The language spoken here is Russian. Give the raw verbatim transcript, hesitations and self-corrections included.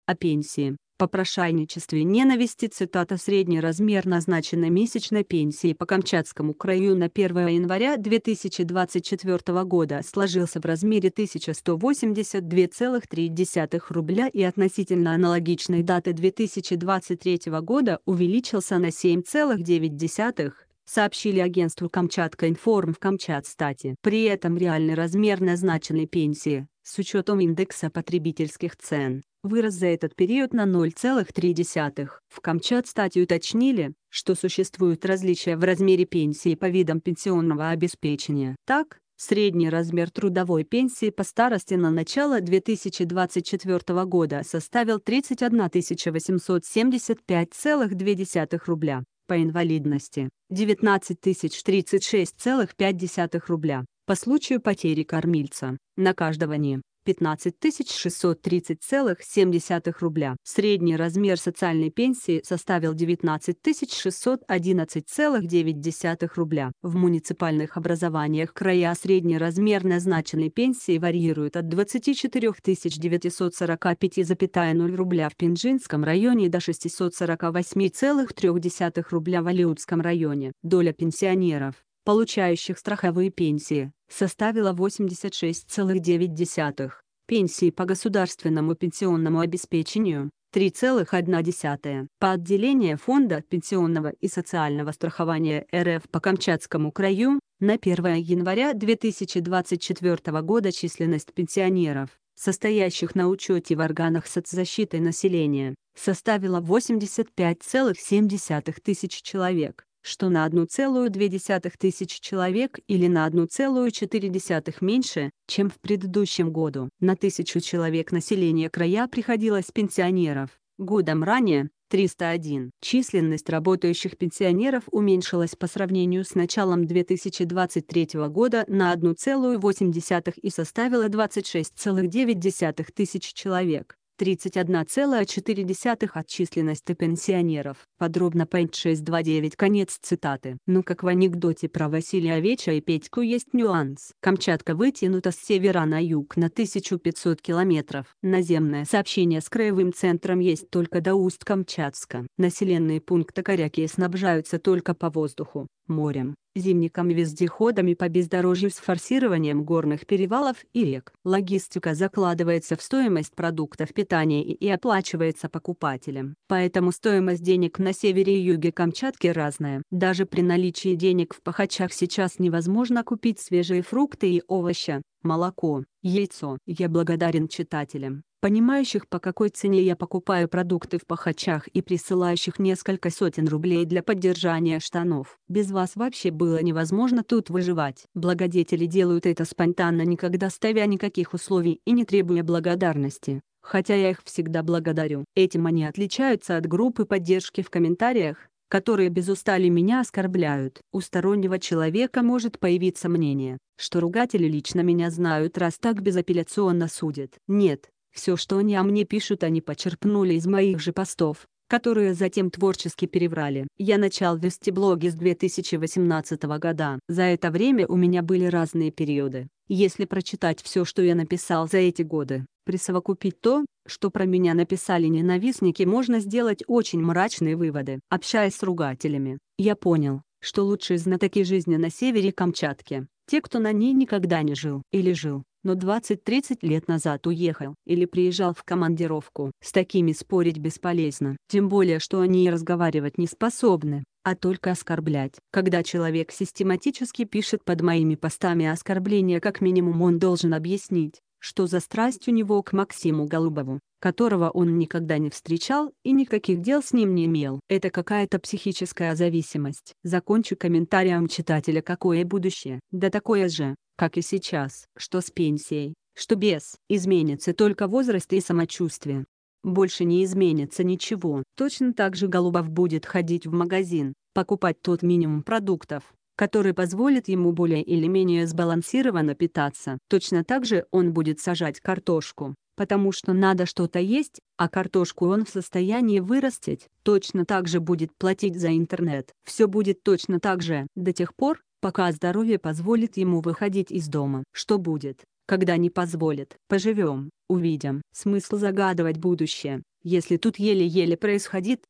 О пенсии, попрошайничестве, ненависти. Цитата: «Средний размер назначенной месячной пенсии по Камчатскому краю на первое января две тысячи двадцать четвёртого года сложился в размере тысяча сто восемьдесят два целых три десятых рубля и относительно аналогичной даты две тысячи двадцать третьего года увеличился на семь целых девять десятых», сообщили агентству Камчатка-Информ в Камчатстате. При этом реальный размер назначенной пенсии, с учетом индекса потребительских цен, вырос за этот период на ноль целых три десятых. В Камчатстате уточнили, что существуют различия в размере пенсии по видам пенсионного обеспечения. Так, средний размер трудовой пенсии по старости на начало две тысячи двадцать четвёртого года составил тридцать одна тысяча восемьсот семьдесят пять целых две десятых рубля, по инвалидности – девятнадцать тысяч тридцать шесть целых пять десятых рубля, по случаю потери кормильца, накаждывания – пятнадцать тысяч шестьсот тридцать целых семь десятых рубля. Средний размер социальной пенсии составил девятнадцать тысяч шестьсот одиннадцать целых девять десятых рубля. В муниципальных образованиях края средний размер назначенной пенсии варьирует от двадцати четырёх тысяч девятисот сорока пяти целых ноль рубля в Пенжинском районе до шестисот сорока восьми целых трёх десятых рубля в Алиутском районе. Доля пенсионеров, получающих страховые пенсии, составила восемьдесят шесть целых девять десятых, пенсии по государственному пенсионному обеспечению – три целых одна десятая. По отделению Фонда пенсионного и социального страхования эр эф по Камчатскому краю, на первое января две тысячи двадцать четвёртого года численность пенсионеров, состоящих на учете в органах соцзащиты населения, составила восемьдесят пять целых семь десятых тысяч человек, что на одну целую две десятых тысяч человек или на одну целую четыре десятых меньше, чем в предыдущем году. На тысячу человек населения края приходилось пенсионеров, годом ранее – триста один. Численность работающих пенсионеров уменьшилась по сравнению с началом две тысячи двадцать третьего года на одну целую восемь десятых и составила двадцать шесть целых девять десятых тысяч человек. тридцать одна целая четыре десятых от численности пенсионеров. Подробно point шесть двадцать девять. Конец цитаты. Ну, как в анекдоте про Василия Веча и Петьку, есть нюанс. Камчатка вытянута с севера на юг на тысячу пятьсот километров. Наземное сообщение с краевым центром есть только до Усть-Камчатска. Населенные пункты Коряки снабжаются только по воздуху, морем, зимниками, вездеходами по бездорожью с форсированием горных перевалов и рек. Логистика закладывается в стоимость продуктов питания и, и оплачивается покупателем. Поэтому стоимость денег на севере и юге Камчатки разная. Даже при наличии денег в Пахачах сейчас невозможно купить свежие фрукты и овощи, молоко, яйцо. Я благодарен читателям, понимающих, по какой цене я покупаю продукты в Пахачах, и присылающих несколько сотен рублей для поддержания штанов. Без вас вообще было невозможно тут выживать. Благодетели делают это спонтанно, никогда ставя никаких условий и не требуя благодарности, хотя я их всегда благодарю. Этим они отличаются от группы поддержки в комментариях, которые без устали меня оскорбляют. У стороннего человека может появиться мнение, что ругатели лично меня знают, раз так безапелляционно судят. Нет. Все, что они о мне пишут, они почерпнули из моих же постов, которые затем творчески переврали. Я начал вести блоги с две тысячи восемнадцатого года. За это время у меня были разные периоды. Если прочитать все, что я написал за эти годы, присовокупить то, что про меня написали ненавистники, можно сделать очень мрачные выводы. Общаясь с ругателями, я понял, что лучшие знатоки жизни на севере Камчатки – те, кто на ней никогда не жил или жил, но двадцать-тридцать лет назад уехал или приезжал в командировку. С такими спорить бесполезно, тем более что они и разговаривать не способны, а только оскорблять. Когда человек систематически пишет под моими постами оскорбления, как минимум он должен объяснить, что за страсть у него к Максиму Голубову, которого он никогда не встречал и никаких дел с ним не имел. Это какая-то психическая зависимость. Закончу комментарием читателя: какое будущее? Да такое же, как и сейчас, что с пенсией, что без. Изменится только возраст и самочувствие. Больше не изменится ничего. Точно так же Голубов будет ходить в магазин, покупать тот минимум продуктов, который позволит ему более или менее сбалансированно питаться. Точно так же он будет сажать картошку, потому что надо что-то есть, а картошку он в состоянии вырастить. Точно так же будет платить за интернет. Все будет точно так же, до тех пор, пока здоровье позволит ему выходить из дома. Что будет, когда не позволит? Поживем, увидим. Смысл загадывать будущее. Если тут еле-еле происходит,